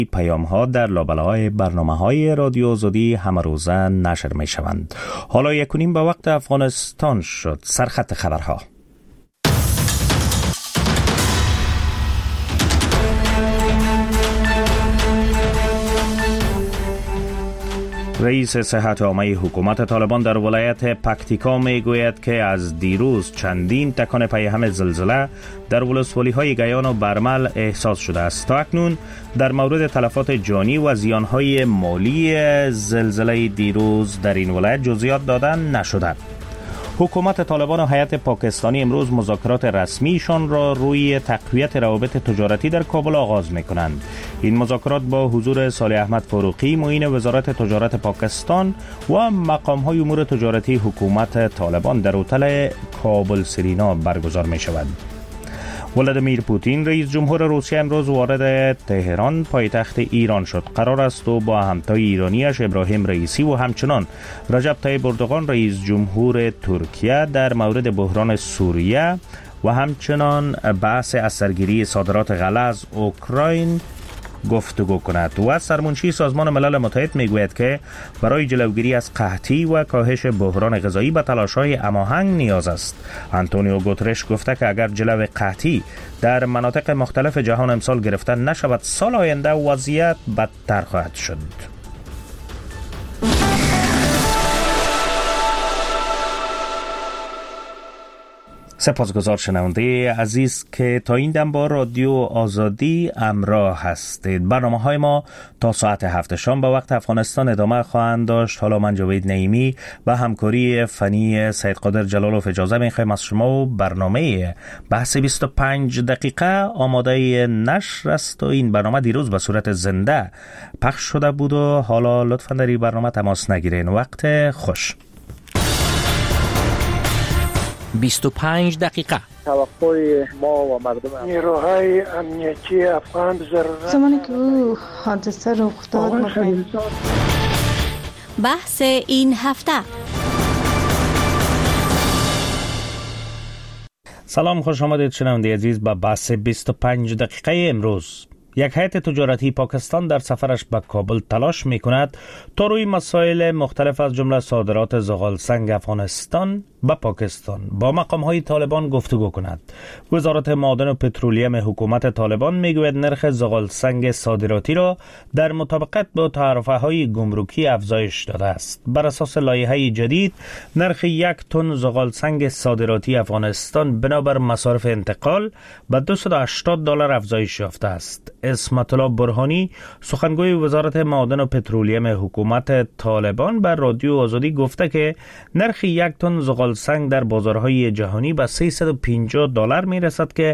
پیام ها در لابلای برنامه های رادیو آزادی همه روزه نشر می شوند. حالا 1:30 به وقت افغانستان شد. سرخط خبرها. رئیس صحت عامه حکومت طالبان در ولایت پکتیکا می گوید که از دیروز چندین تکان پیهم زلزله در ولسوالی های گیان و برمل احساس شده است. تا اکنون در مورد تلفات جانی و زیان های مالی زلزله دیروز در این ولایت جزئیات دادن نشده. حکومت طالبان و هیئت پاکستانی امروز مذاکرات رسمیشان را روی تقویت روابط تجارتی در کابل آغاز می‌کنند. این مذاکرات با حضور صالح احمد فاروقی معین وزارت تجارت پاکستان و مقام‌های امور تجارتی حکومت طالبان در هتل کابل سرینا برگزار می‌شود. ولادیمیر پوتین رئیس جمهور روسیه امروز وارد تهران پایتخت ایران شد. قرار است او با همتای ایرانیش ابراهیم رئیسی و همچنان رجب طیب اردوغان رئیس جمهور ترکیه در مورد بحران سوریه و همچنان بحث اثرگیری صادرات غله از اوکراین گفتگو کند. و سرمنشی سازمان ملل متحد میگوید که برای جلوگیری از قحطی و کاهش بحران غذایی به تلاش‌های هماهنگ نیاز است. آنتونیو گوترش گفته که اگر جلو قحطی در مناطق مختلف جهان امسال گرفته نشود، سال آینده وضعیت بدتر خواهد شد. سپاسگزار شنونده عزیز که تا این دم با رادیو آزادی همراه هستید. برنامه‌های ما تا ساعت 7 شام به وقت افغانستان ادامه خواهند داشت. حالا من جاوید نعیمی و همکاری فنی سید قادر جلالوف اجازه می‌خوایم از شما و برنامه بحث 25 دقیقه آماده نشر است و این برنامه دیروز به صورت زنده پخش شده بود و حالا لطفاً در این برنامه تماس نگیرین. وقت خوش. 25 دقیقه توقع ما و مردم نیروهای امنیتی افغان ضرورت زمانی که او حادثه رخ داد بحث این هفته. سلام، خوش آمدید شنونده عزیز به بحث 25 دقیقه امروز. یک هیئت تجارتی پاکستان در سفرش به کابل تلاش می‌کند تا روی مسائل مختلف از جمله صادرات زغالسنگ افغانستان به پاکستان با مقام‌های طالبان گفتگو کند. وزارت معادن و پترولیم حکومت طالبان میگوید نرخ زغالسنگ صادراتی را در مطابقت با تعرفه‌های گمرکی افزایش داده است. بر اساس لایحه جدید نرخ 1 تن زغالسنگ صادراتی افغانستان بنابر مصارف انتقال به $280 افزایش یافته است. اسمت الله برهانی سخنگوی وزارت معادن و پترولیم حکومت طالبان بر رادیو آزادی گفته که نرخ 1 تن زغالسنگ در بازارهای جهانی به $350 میرسد که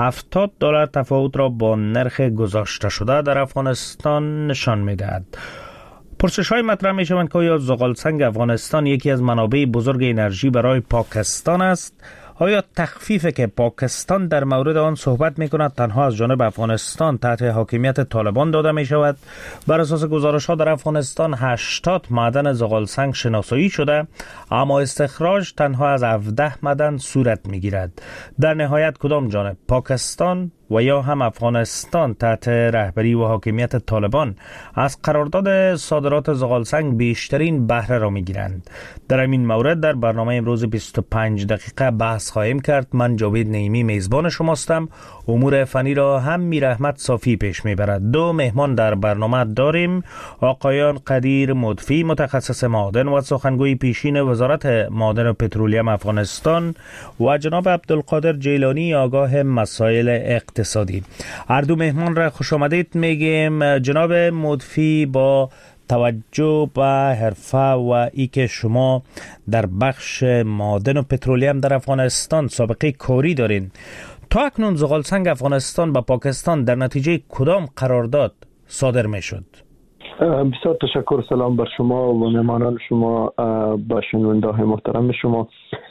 $70 تفاوت را با نرخ گذاشته شده در افغانستان نشان میدهد. پرسش‌های مطرح می‌شوند که آیا زغالسنگ افغانستان یکی از منابع بزرگ انرژی برای پاکستان است؟ آیا تخفیفی که پاکستان در مورد آن صحبت می‌کند تنها از جانب افغانستان تحت حاکمیت طالبان داده می‌شود؟ بر اساس گزارش‌ها در افغانستان 80 معدن زغالسنگ شناسایی شده، اما استخراج تنها از 17 معدن صورت می‌گیرد. در نهایت کدام جانب، پاکستان و یا هم افغانستان تحت رهبری و حاکمیت طالبان از قرارداد صادرات زغالسنگ بیشترین بهره را می‌گیرند؟ در این مورد در برنامه امروز 25 دقیقه بحث خواهیم کرد. من جاوید نعیمی میزبان شماستم. امور فنی را هم میر احمد صافی پیش میبرد. دو مهمان در برنامه داریم: آقایان قدیر مدفی متخصص معادن و سخنگوی پیشین وزارت معادن و پترولیم افغانستان و جناب عبدالقادر جیلانی آگاه مسائل اقتصادی. هر دو مهمان را خوش آمدید میگیم. جناب مدفی، با توجه به حرفه و ای که شما در بخش معادن و پترولیم در افغانستان سابقه کاری دارین، تا اکنون زغالسنگ افغانستان با پاکستان در نتیجه کدام قرارداد صادر می شد؟ بسیار تشکر. سلام بر شما و مهمانان شما، با شنونده‌های محترم شما.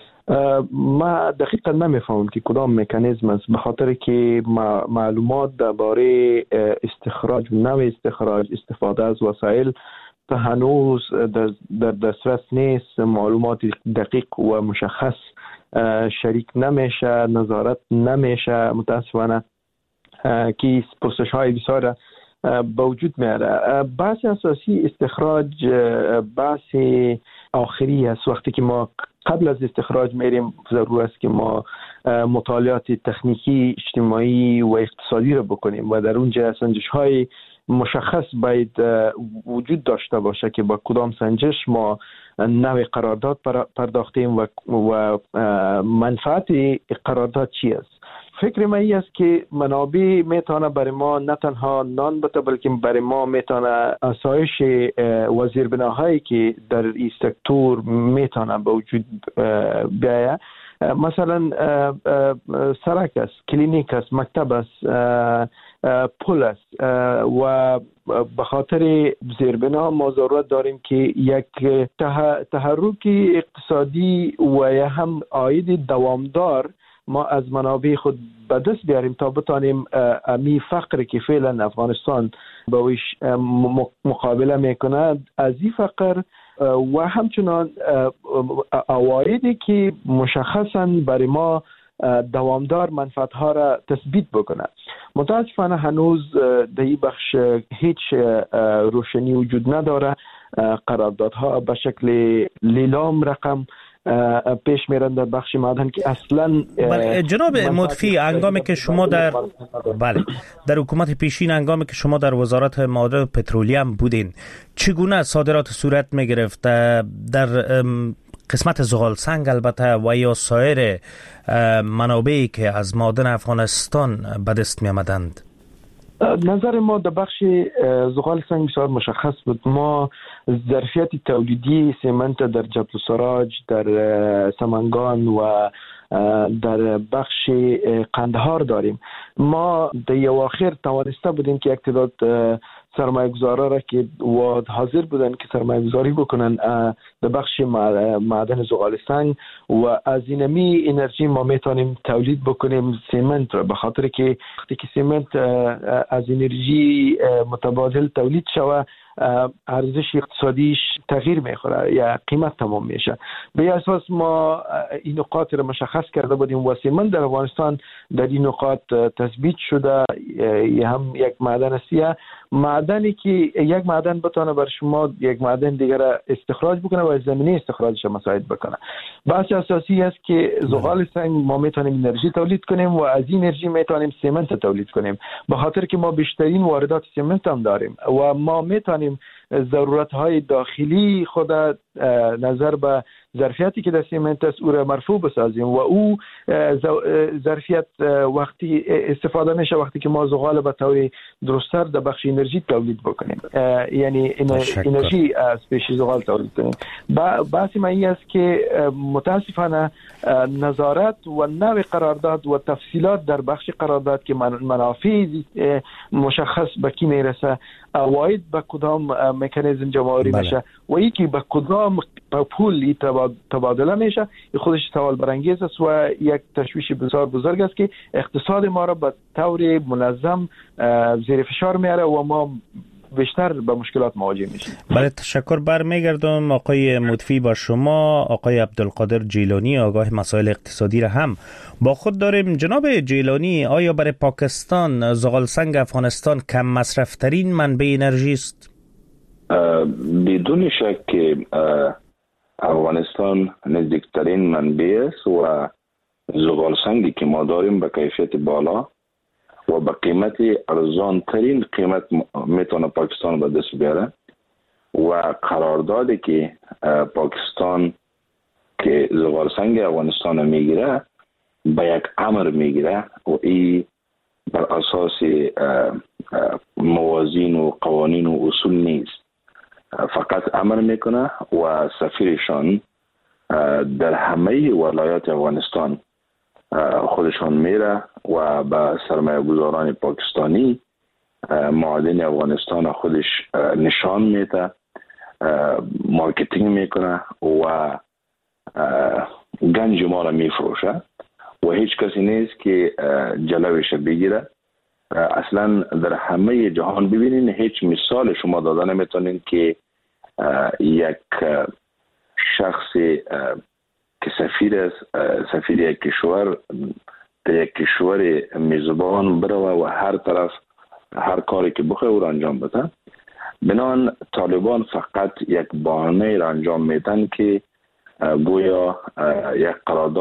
ما دقیقا نمیفهمم که کدام مکانیزم است، به خاطر که معلومات درباره استخراج و نوع استخراج، استفاده از وسایل تا هنوز در دسترس نیست. معلومات دقیق و مشخص شریک نمیشه، نظارت نمیشه. متاسفانه که پرسش های بسیار به وجود میاره. بحث اساسی استخراج بحث آخری است. وقتی که ما قبل از استخراج میریم ضرور است که ما مطالعات تکنیکی، اجتماعی و اقتصادی رو بکنیم و در اونجا سنجش های مشخص باید وجود داشته باشه که با کدام سنجش ما نوع قرارداد پرداختیم و منفعت قرارداد چی است. فکر من این است که منابع میتونه برای ما نه تنها نان بده، بلکه برای ما میتونه افزایش وزیربناهایی که در این سکتور میتونه به وجود بیاید. مثلا سرک است، کلینیک است، مکتب است، پل است و به خاطر زیربنا ما ضرورت داریم که یک تحرک اقتصادی و یا هم عاید دوامدار ما از منابع خود به دست بیاریم تا بتانیم امی فقر که فعلا افغانستان با ویش مقابله میکنه از این فقر و همچنان عوایدی که مشخصا برای ما دوامدار منفعت ها را تثبیت بکنه. متاسفانه هنوز در این بخش هیچ روشنی وجود نداره. قراردادها به شکل لیلام رقم پیش میرن در بخش معدن که اصلا جناب مضفی، هنگامی که شما در حکومت پیشین، هنگامی که شما در وزارت معادن و پترولیم بودین، چگونه صادرات صورت میگرفت در قسمت زغال سنگ البته و یا سایر منابعی که از معادن افغانستان به دست می آمدند؟ نظر ما در بخش زغال سنگ بسیار مشخص بود. ما ظرفیت تولیدی سمنت در جبل السراج، در سمنگان و در بخش قندهار داریم. ما در اواخر توانسته بودیم که یک تعداد سرمایه گذارا را که حاضر بودن که سرمایه گذاری بکنن در بخش معدن زغال سنگ و از اینمی انرژی ما میتونیم تولید بکنیم سمنت را، به خاطر که وقتی که سمنت از انرژی متبادل تولید شود ارزش اقتصادیش تغییر میخوره یا قیمت تمام میشه. به اساس ما این نقاط را مشخص کرده بودیم و سمنت در افغانستان در این نقاط تثبیت شده. هم یک معدن است، معدنی که یک معدن بتونه بر شما یک معدن دیگر استخراج بکنه و زمینه استخراجش مساعد بکنه. بحث اساسی است که زغال سنگ ما میتونیم انرژی تولید کنیم و از این انرژی میتونیم سمنت تولید کنیم، به خاطر که ما بیشترین واردات سمنت هم داریم و ما میتونیم ضرورت های داخلی خود نظر به ظرفیتی که در سمنت است او را مرفوع بسازیم و او ظرفیت وقتی استفاده میشه وقتی که ما زغال به طور درست‌تر در بخش انرژی تولید بکنیم، یعنی انرژی از پیش زغال تولید کنیم. بحث من این است که متاسفانه نظارت و نوع قرارداد و تفصیلات در بخش قرارداد که منافع مشخص به کی میرسه، عواید به کدام مکانیزم جمع‌آوری میشه و یکی به کدام پول تبادله میشه، خودش سوال برانگیز است و یک تشویش بسیار بزرگ است که اقتصاد ما را به طور منظم زیر فشار میاره و ما بیشتر به مشکلات مواجه میشیم. بله، تشکر. برمیگردم آقای مضفی با شما. آقای عبدالقادر جیلانی، آگاه مسائل اقتصادی را هم با خود داریم. جناب جیلانی، آیا برای پاکستان زغال سنگ افغانستان کم مصرف ترین منبع انرژی است؟ بدون شک که افغانستان نزدیکترین منبع است و زغال سنگی که ما داریم به کیفیت بالا و به قیمت ارزان ترین قیمت میتونه پاکستان به دست بیاره و قراردادی که پاکستان که زغال سنگ افغانستان میگیره به یک امر میگیره و این بر اساس موازین و قوانین و اصول نیست، فقط امر میکنه و سفیرشان در همه ولایات افغانستان خودشان میره و به سرمایه گذاران پاکستانی معادن افغانستان خودش نشان میده، مارکتینگ میکنه و گنج ما را میفروشه و هیچ کسی نیست که جلوش بگیره. اصلا در همه جهان ببینین هیچ مثال شما داده نمیتونین که یک شخص که سفیر یک کشور در یک کشور میزبان بروه و هر طرف هر کاری که بخواه او را انجام بده. بنان طالبان فقط یک بهانه را انجام میدن که گویا یک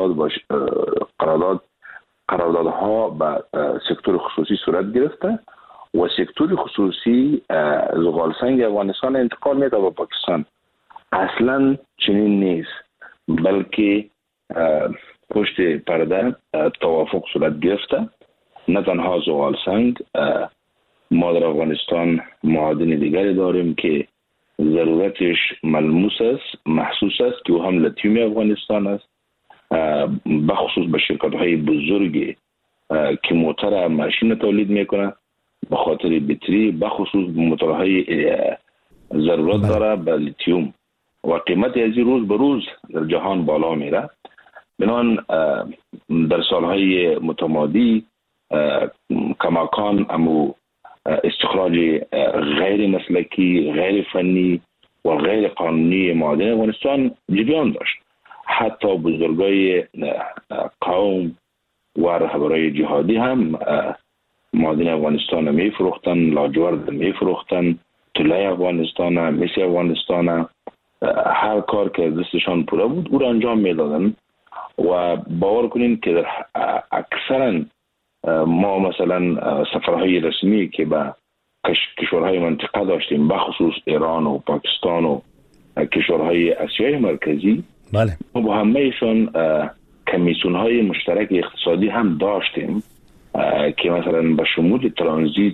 قراردادها به سکتور خصوصی صورت گرفته و سکتور خصوصی زغال سنگ افغانستان انتقال میده به پاکستان. اصلا چنین نیست، بلکه پشت پرده توافق صورت گرفته. نه تنها زغال سنگ، ما در افغانستان معادن دیگری داریم که ضرورتش ملموس است، محسوس است، که او هم لیتیوم افغانستان است، بخصوص به شرکت های بزرگی که موتر ماشین تولید میکنه به خاطر بطری، بخصوص موترهای ضرورت داره به لیتیوم و قیمت از روز به روز در جهان بالا میره. بنان در سالهای متمادی کماکان امو استخراج غیر مسلکی، غیر فنی و غیر قانونی معادن افغانستان جریان داشت. حتی بزرگای قوم و رهبرای جهادی هم معادن افغانستان می فروختن، لاجورد می فروختن، طلای افغانستان، مس افغانستان، هر کار که دستشان پوره بود او را انجام میدادن. و باور کنین که در اکثرا ما مثلا سفرهای رسمی که به کشورهای منطقه داشتیم، بخصوص ایران و پاکستان و کشورهای آسیای مرکزی، بله، ما با همهشان کمیسیون‌های مشترک اقتصادی هم داشتیم که مثلا به شمول ترانزیت،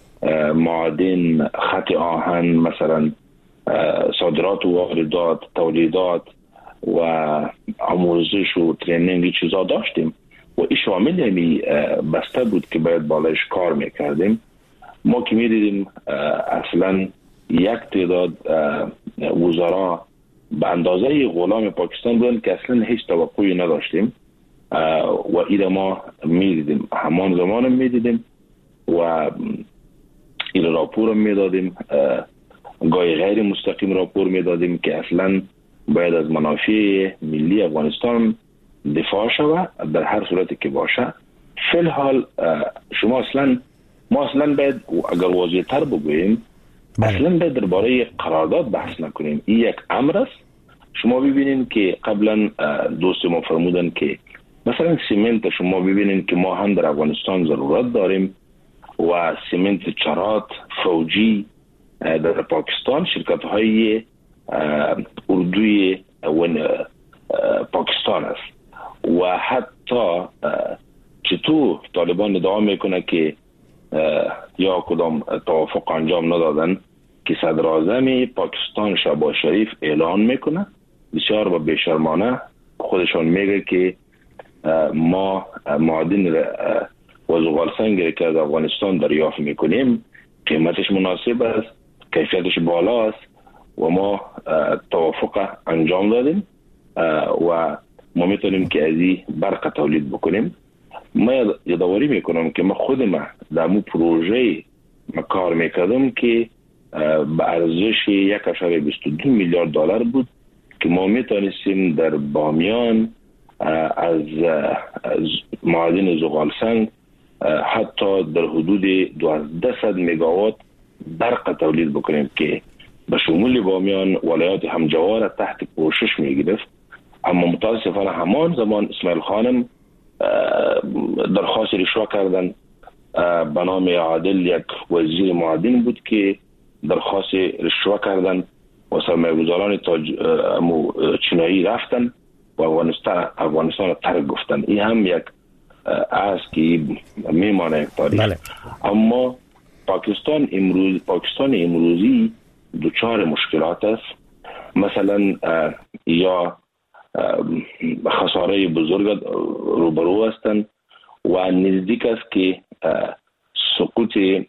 معادن، خط آهن، مثلا صادرات و واردات، تولیدات و آموزش و ترینینگ چیزا داشتیم و این شامل یعنی بسته بود که باید بالایش کار میکردیم. ما که میدیدیم اصلا یک تعداد وزرا به اندازه غلام پاکستان بودن که اصلا هیچ توقعی نداشتیم و این ما میدیدیم، همان زمان میدیدیم و این راپور میدادیم، گاهی غیر مستقیم راپور میدادیم که اصلا باید از منافع ملی افغانستان دفاع شود در هر صورتی که باشه. فی الحال ما اصلا باید اگر واضح تر بگوییم اصلا باید درباره قرارداد بحث نکنیم. این یک امر است. شما ببینید که قبلا دوست ما فرمودن که مثلا سیمنت شما ببینید که ما هم در افغانستان ضرورت داریم و سیمنت چرات فوجی در پاکستان شرکت های اردوی پاکستان است و حتی چطور طالبان ادعا میکنه که یا کدام توافق انجام ندادن که صدر اعظم پاکستان شهباز شریف اعلان میکنه بسیار و بیشرمانه، خودشان میگه که ما معادن و زغال سنگ که از افغانستان دریافت میکنیم قیمتش مناسب است، کیفیتش بالا است و ما توافق انجام دادیم و ما میتونیم که از این برق تولید بکنیم. ما یادآوری میکنم که ما خودم در مو پروژه کار میکردم که به ارزش 1.22 میلیارد دلار بود که ما میتونستیم در بامیان از معادن زغال سنگ حتی در حدود 1200 مگاوات برق تولید بکنیم که به شمول بامیان ولایات همجوار تحت پوشش میگرفت. اما متاسفانه همان زمان اسماعیل خانم درخواست رشوه کردن به نام عادل، یک وزیر معادن بود که درخواست رشوه کردن و سرمایه‌گذاران چینایی رفتن و افغانستان را ترک گفتن. این هم یک است که میمانه یک تاریخ. بله. اما پاکستان امروزی دوچار مشکلات است. مثلا یا خساره بزرگ روبرو هستند و نزدیک است که سقوط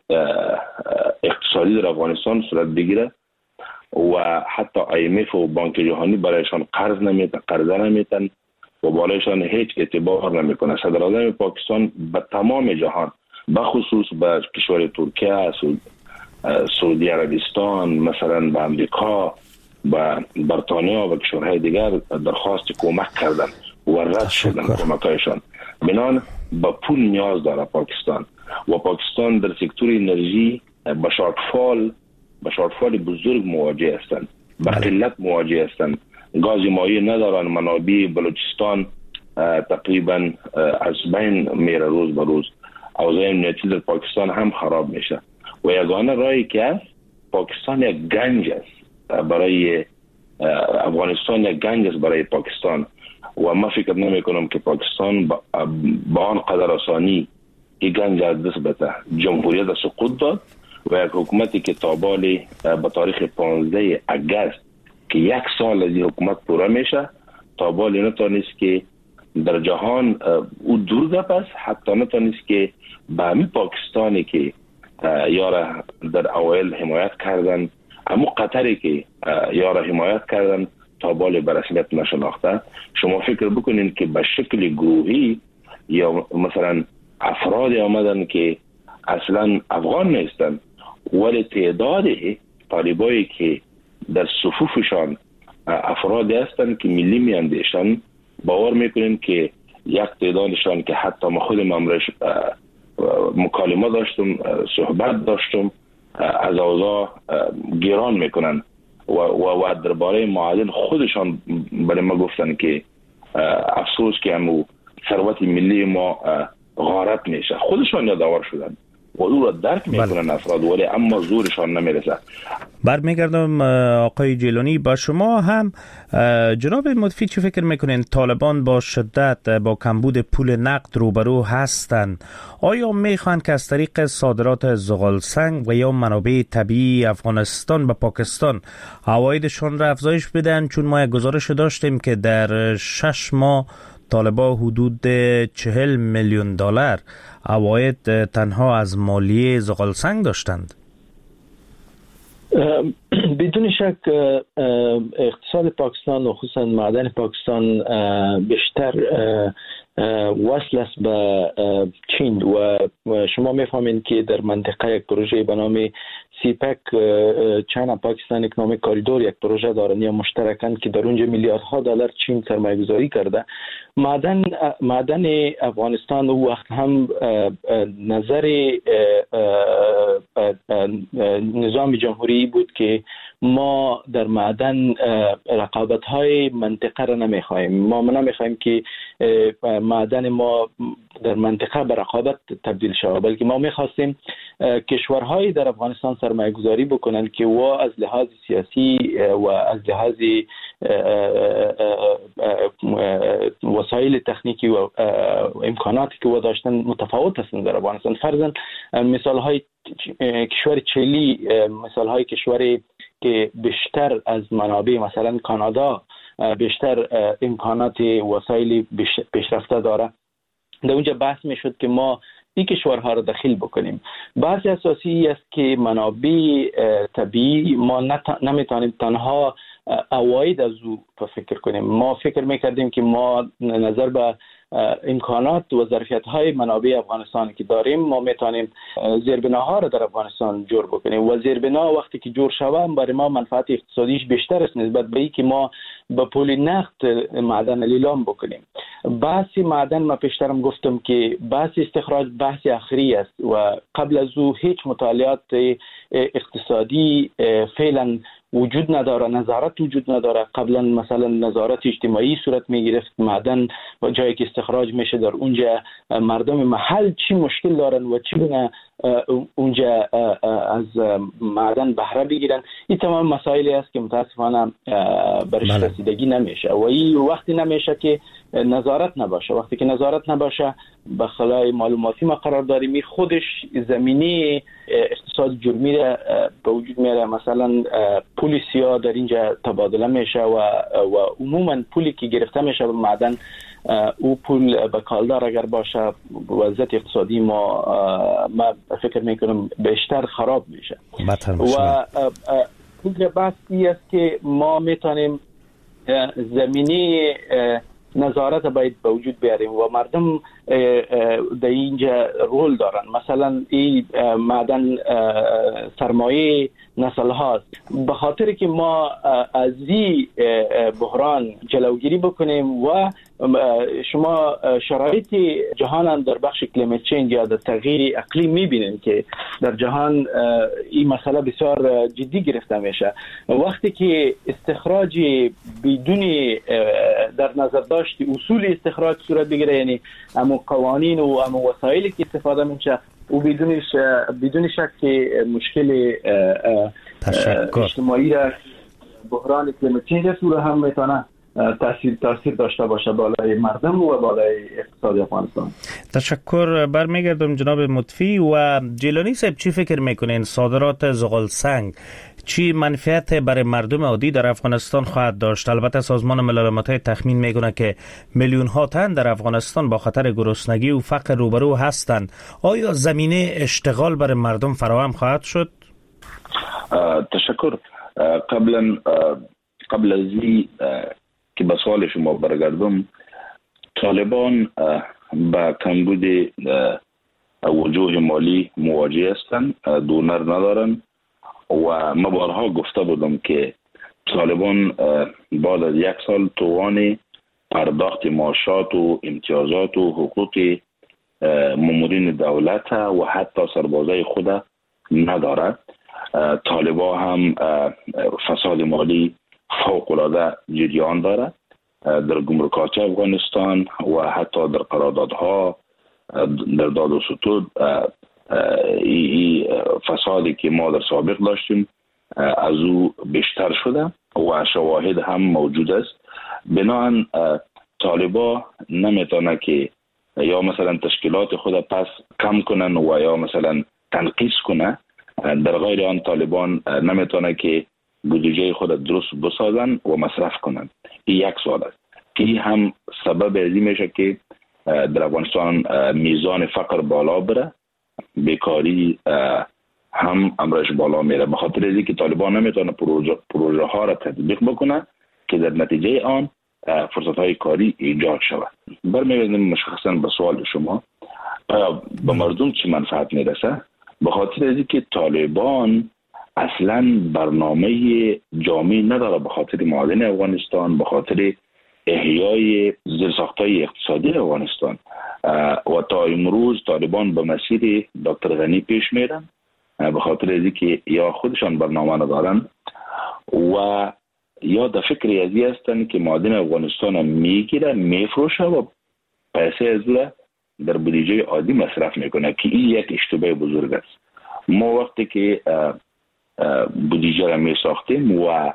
اقتصادی در افغانستان صورت بگیره و حتی IMF و بانک جهانی برایشان قرضه نمیتن و بالایشان هیچ اعتبار نمیکنه. صدر اعظم پاکستان به تمام جهان بخصوص به کشور ترکیه، سعودی عربستان، مثلا به امریکا، به بریتانیا و کشورهای دیگر درخواست کمک کردن و رد شدن کمکایشان. بنان به پول نیاز داره پاکستان و پاکستان در سکتور انرژی به شارتفال بزرگ مواجه هستند، به قلت مواجه هستند. گاز مایع ندارن، منابع بلوچستان تقریبا از بین میره روز به روز. اوضاع امنیتی در پاکستان هم خراب میشه و یگانه راهی که است پاکستان یک گنج است برای افغانستان، یک گنج است برای پاکستان و ما فکر نمی کنم که پاکستان با آن قدر آسانی این گنج از دست بده. جمهوریت سقوط داد و یک حکومتی که تابالی به تاریخ 15 اگست که یک سال از این حکومت پوره میشه تابالی نتونست که در جهان او دور ده، پس حتی نتونست که به همین پاکستانی که یاره در اوایل حمایت کردن، همون قطری که یاره حمایت کردن تابالی به رسمیت نشناخته. شما فکر بکنین که به شکل گروهی یا مثلا افراد آمدن که اصلا افغان نیستن ولی تعداد طالبایی که در صفوفشان افراد هستن که ملی می اندیشن، باور میکنین که یک تعدادشان که حتی ما خودم امرش مکالمه داشتم، صحبت داشتم، از اوضاع گیران میکنن و درباره معادن خودشان برای ما گفتن که افسوس که همو ثروت ملی ما غارت میشه. خودشان یادآور شدن و او را درک میکنن افراد ولی اما زورشان نمیرسه. برمیگردم آقای جیلانی با شما هم. جناب مضیفی چه فکر میکنین؟ طالبان با شدت با کمبود پول نقد روبرو هستند. آیا میخوان که از طریق صادرات زغال سنگ و یا منابع طبیعی افغانستان به پاکستان عوایدشان را افزایش بدن؟ چون ما یک گزارش داشتیم که در 6 ماه طالبان حدود 40 میلیون دلار عواید تنها از مالیه زغال سنگ داشتند. بدون شک اقتصاد پاکستان و خصوصا معدن پاکستان بیشتر وصل است به چین و شما میفهمین که در منطقه یک پروژه به نام سیپک چین پاکستان اکنامیک کاریدور یک پروژه دارن یا مشترکاً که در اونجا میلیاردها دلار چین سرمایه گذاری کرده. معدن افغانستان او وقت هم نظر نظام جمهوری بود که ما در معدن رقابت‌های منطقه را نمی‌خوایم. ما نمی‌خوایم که معدن ما در منطقه به رقابت تبدیل شود، بلکه ما می‌خواستیم کشورهای در افغانستان سرمایه گذاری بکنن که و از لحاظ سیاسی و از لحاظ وسایل تکنیکی و امکاناتی که و داشتن متفاوت هستند در افغانستان. فرضاً مثال‌های کشور چیلی، مثال‌های کشوری که بیشتر از منابع مثلا کانادا بیشتر امکانات وسایل پیشرفته داره، در اونجا بحث میشد که ما این کشورها را دخیل بکنیم. بحث اساسی است که منابع طبیعی ما نمیتونیم تنها عواید از او فکر کنیم. ما فکر میکردیم که ما نظر به امکانات و ظرفیت‌های منابع افغانستان که داریم ما میتونیم زیربناها را در افغانستان جور بکنیم و زیربنا وقتی که جور شود برای ما منفعت اقتصادیش بیشتر است نسبت به اینکه ما با پول نقد معدن لیلام بکنیم. بحث معدن ما پیشترم گفتم که بحث استخراج بحث اخری است و قبل از او هیچ مطالعات اقتصادی فعلا وجود نداره، نظارت وجود نداره. قبلا مثلا نظارت اجتماعی صورت میگرفت، معدن و جایی که استخراج میشه در اونجا مردم محل چی مشکل دارن و چگونه اونجا از معدن بهره بگیرن. این تمام مسائلی است که متاسفانه برش رسیدگی نمیشه و این وقتی نمیشه که نظارت نباشه. وقتی که نظارت نباشه به خلای معلوماتی ما قرار داریم، خودش زمینه اقتصاد جرمی را به وجود میاره. مثلا پول سیاه در اینجا تبادله میشه و عموما پولی که گرفته میشه به معدن او پول به کالدار اگر باشه وضعیت اقتصادی ما فکر میکنم بیشتر خراب میشه. و دیگه بحثی است که ما میتونیم زمینه نظارت باید به وجود بیاریم و مردم در اینجا رول دارن. مثلا این معدن سرمایه نسل هاست. به خاطر که ما از این بحران جلوگیری بکنیم و شما شرایط جهان هم در بخش کلیمت چینج یا در تغییر اقلیم میبینیم که در جهان این مسئله بسیار جدی گرفته میشه. وقتی که استخراج بدون در نظر داشت اصول استخراج صورت بگیره، یعنی اما قوانین و اما وسایلی که استفاده میشه و بدون شک مشکل اجتماعی را بحران کلیمت چینج صورت هم میتونه تاثیر داشته باشه بالای مردم و بالای اقتصاد افغانستان. تشکر. برمیگردم جناب مطفی و جیلانی صاحب، چی فکر میکنین صادرات زغال سنگ چی منفعت برای مردم عادی در افغانستان خواهد داشت؟ البته سازمان ملل متحد تخمین میکنه که میلیون ها تن در افغانستان با خطر گرسنگی و فقر روبرو هستند. آیا زمینه اشتغال برای مردم فراهم خواهد شد؟ تشکر. قبل از که به سوال شما برگردم، طالبان با کمبود وجوه مالی مواجه هستند، دونر ندارن و ما بارها گفته بودم که طالبان بعد از 1 سال توان پرداخت معاشات و امتیازات و حقوق مامورین دولت و حتی سربازای خود ندارد. طالبان هم فساد مالی فوق‌العاده جریان دارد در گمرکات افغانستان و حتی در قراردادها، در داد و ستود. فسادی که ما در سابق داشتیم از او بیشتر شده و شواهد هم موجود است. بنابراین طالبان نمیتونه که یا مثلا تشکیلات خود پس کم کنن و یا مثلا تنقیص کنه. در غیر آن طالبان نمیتونه که بودجه خود درست بسازن و مصرف کنن. این 1 سوال است که هم سبب ازی میشه که در افغانستان میزان فقر بالا بره، بیکاری هم امرش بالا میره، به خاطر اینکه طالبان نمیتونه پروژه ها را تطبیق بکنه که در نتیجه آن فرصت های کاری ایجاد شود. برمیگردیم مشخصا به سوال شما، به مردم چی منفعت میرسه؟ به خاطر اینکه طالبان اصلا برنامه جامع نداره به خاطر معادن افغانستان، به خاطر احیای زیرساخت‌های اقتصادی افغانستان و تا امروز طالبان به مسیر دکتر غنی پیش میرن به خاطر اینکه یا خودشان برنامه ندارن و یا در فکر ازی هستن که معادن افغانستان میگیره میفروشه و پیسه از در بودجه عادی مصرف میکنه که این یک اشتباه بزرگ است. ما وقتی که بودجه را می ساختیم و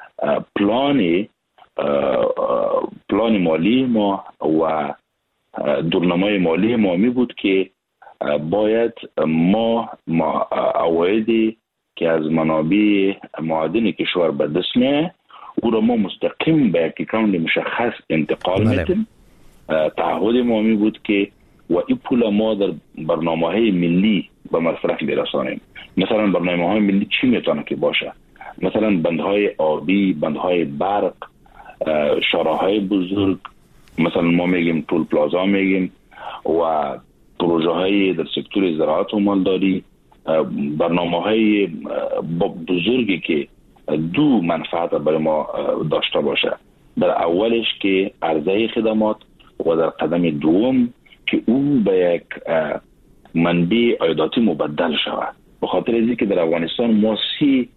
پلان مالی ما و دورنمای مالی ما می بود که باید ما عوایدی که از منابع معادن کشور به دست میاد او را ما مستقیم به یک اکانت مشخص انتقال میدیم. تعهد ما می بود که و این پول ما در برنامه‌های ملی به مصرف برسانیم. مثلا برنامه‌های ملی چی میتونه که باشه؟ مثلا بندهای آبی، بندهای برق، شاراهای بزرگ، مثلا ما میگیم طول پلازا میگیم و پروژه‌های در سکتور زراعت و مالداری، برنامه‌های بزرگی که دو منفعت برای ما داشته باشه. در اولش که عرضه خدمات و در قدم دوم که او به یک منبع عایداتی مبدل شود. به خاطر اینکه در افغانستان ما 3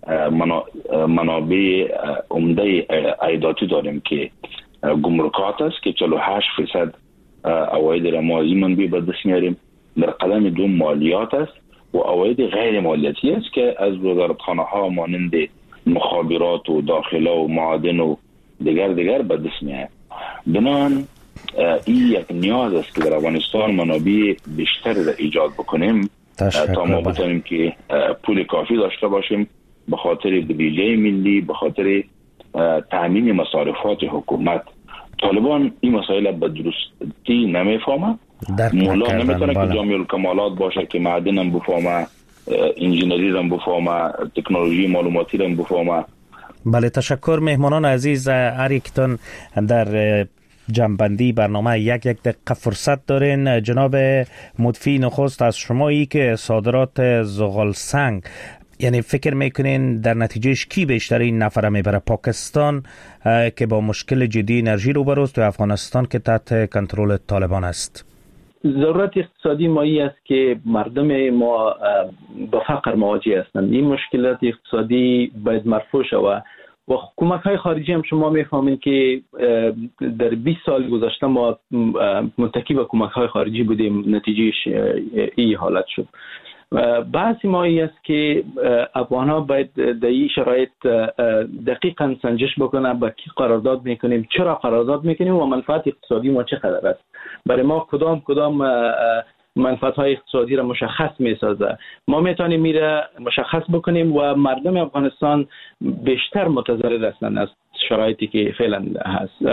منابع عمده عایداتی داریم که گمرکات است که 48% عواید را ما از این منبع به دست میاریم. در قدم دوم مالیات است و عواید غیر مالیاتی است که از وزارتخانه ها مانند مخابرات و داخله و معادن و دیگر به دست میاد. بنابراین این یک نیاز است که در افغانستان منابع بیشتر را ایجاد بکنیم تا ما بتونیم که پول کافی داشته باشیم به خاطر بودجه ملی، به خاطر تامین مصارفات حکومت. طالبان این مسائل به درستی نمیفهمه. مولا نمیتونه که جامع الکمالات باشه که معدن هم بفهمه، انجینری هم بفهمه، تکنولوژی معلوماتی هم بفهمه. بله، تشکر. مهمانان عزیز، هر یکتان در جنبندی برنامه یک دقیقه فرصت دارین. جناب مدفی نخست از شمایی که صادرات زغال سنگ، یعنی فکر میکنین در نتیجهش کی بیشتر این نفره میبره؟ پاکستان که با مشکل جدی انرژی روبروست و افغانستان که تحت کنترل طالبان است؟ ضرورت اقتصادی ما ای است که مردم ما با فقر مواجه هستند. این مشکلات اقتصادی باید مرفوع شود و کمک‌های خارجی هم شما می‌فهمید که در 20 سال گذشته ما متکی به کمک‌های خارجی بودیم، نتیجهش این حالت شد. بحث ما ای است که افغان‌ها باید در این شرایط دقیقاً سنجش بکنن با کی قرارداد میکنیم، چرا قرارداد میکنیم و منفعت اقتصادی ما چقدر است. برای ما کدام منفعت‌های اقتصادی را مشخص می‌سازه. ما میتونیم میره مشخص بکنیم و مردم افغانستان بیشتر متضرر هستند از شرایطی که فعلا هست،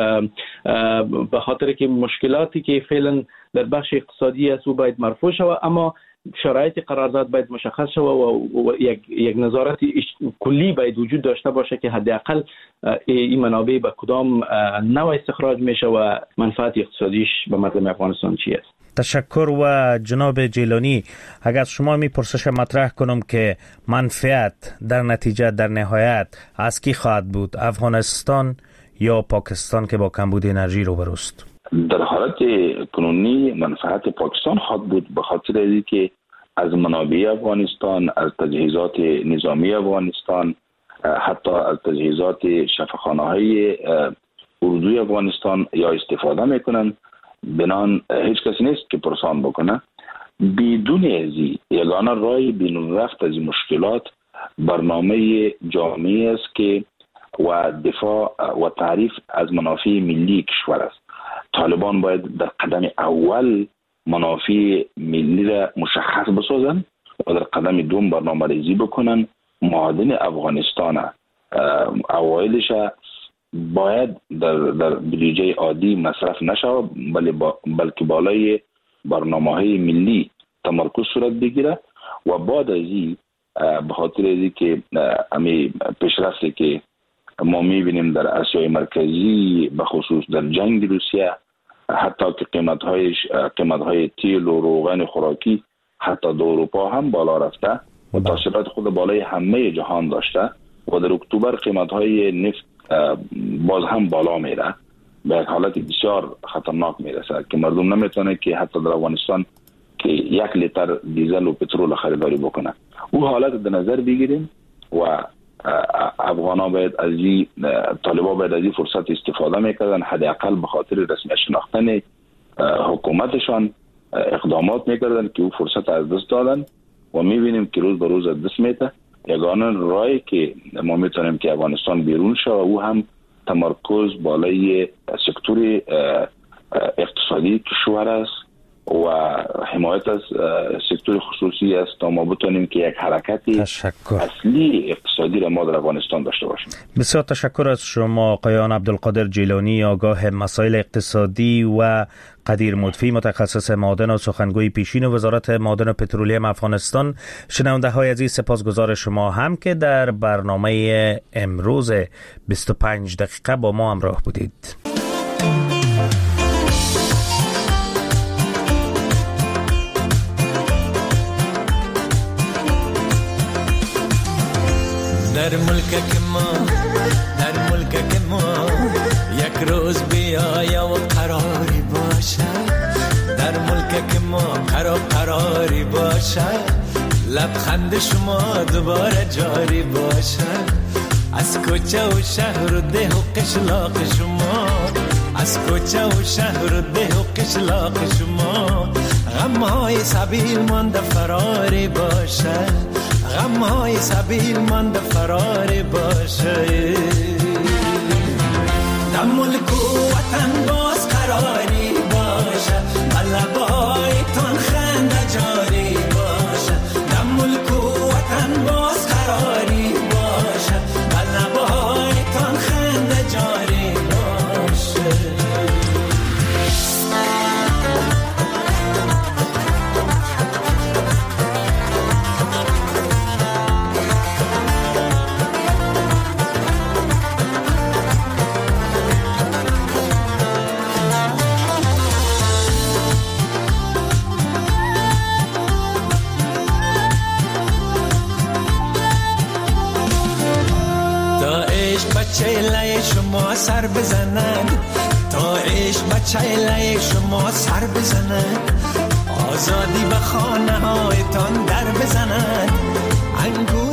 به خاطر که مشکلاتی که فعلا در بخش اقتصادی است و باید مرفوع شود، اما شرایط قرارداد باید مشخص شود و یک نظارت کلی باید وجود داشته باشه که حداقل این منابع به کدام نوع استخراج میشه و منفعت اقتصادیش به مردم افغانستان چی است. تشکر. و جناب جیلانی، اگر شما میپرسش مطرح کنم که منفعت در نتیجه در نهایت از کی خواهد بود، افغانستان یا پاکستان که با کمبود انرژی روبروست؟ در حالت کنونی منفعت پاکستان خواهد بود، به خاطر اینکه از منابع افغانستان، از تجهیزات نظامی افغانستان، حتی از تجهیزات شفاخانه‌های اردوی افغانستان یا استفاده میکنن. بنان هیچ کسی نیست که پرسان بکنه. بدون ازی یگانه راه بین رفت از مشکلات برنامه جامعی است که و دفاع و تعریف از منافع ملی کشور است. طالبان باید در قدم اول منافع ملی را مشخص بسازن و در قدم دوم برنامه ریزی بکنن. معادن افغانستان اوایلش باید در بودجه عادی مصرف نشه، بلکه بالای برنامه‌های ملی تمرکز صورت بگیره و بعد از این به خاطر اینکه که امی پیشرفتی که ما می‌بینیم در آسیای مرکزی به خصوص در جنگ روسیه، حتی که قیمت‌های تیل و روغن خوراکی حتی در اروپا هم بالا رفته و تاثیرات خود بالای همه جهان داشته و در اکتبر قیمت‌های نفت باز هم بالا میره، به یک حالت بسیار خطرناک میرسه که مردم نمیتونه که حتی در افغانستان که 1 لیتر دیزل و پترول خریداری بکنه. او حالت در نظر بگیریم و افغانا باید از این طالبان باید از این فرصت استفاده میکردن، حداقل به خاطر رسمی شناختن حکومتشان اقدامات میکردن که او فرصت از دست دادن و میبینیم که روز به روز از دست میده. یگانه راهی که ما میتونیم که افغانستان بیرون شه او هم تمرکز بالای سکتور اقتصادی کشور است و حمایت از سکتور خصوصی است تا ما بتونیم که یک حرکتی اصلی اقتصادی را ما در افغانستان داشته باشیم. بسیار تشکر از شما آقایان عبدالقادر جیلانی، آگاه مسائل اقتصادی، و قدیر مدفی، متخصص معادن و سخنگوی پیشین وزارت معادن و پترولیم افغانستان. شنونده های عزیز، سپاسگزار شما هم که در برنامه امروز 25 دقیقه با ما همراه بودید. در ملک ما یک روز بیایا و قراری باشه، در ملک ما قراری باشه، لبخند شما دوباره جاری باشه، از کوچه و شهر و ده و قشلاق شما، از کوچه و شهر و ده و قشلاق شما، غمهای سبیل مانده فراری باشه، غمهای سبیل مانده فراری باشه، در ملک و وطن باز قراری باشه، لبایتان خنده جاری باشه، در ملک و وطن باز قراری باشه، لبایتان خنده جاری باشه. عشق بچه لای شما سر بزند، تا عشق بچه لای شما سر بزند، آزادی به خانه هایتان در بزند، انگور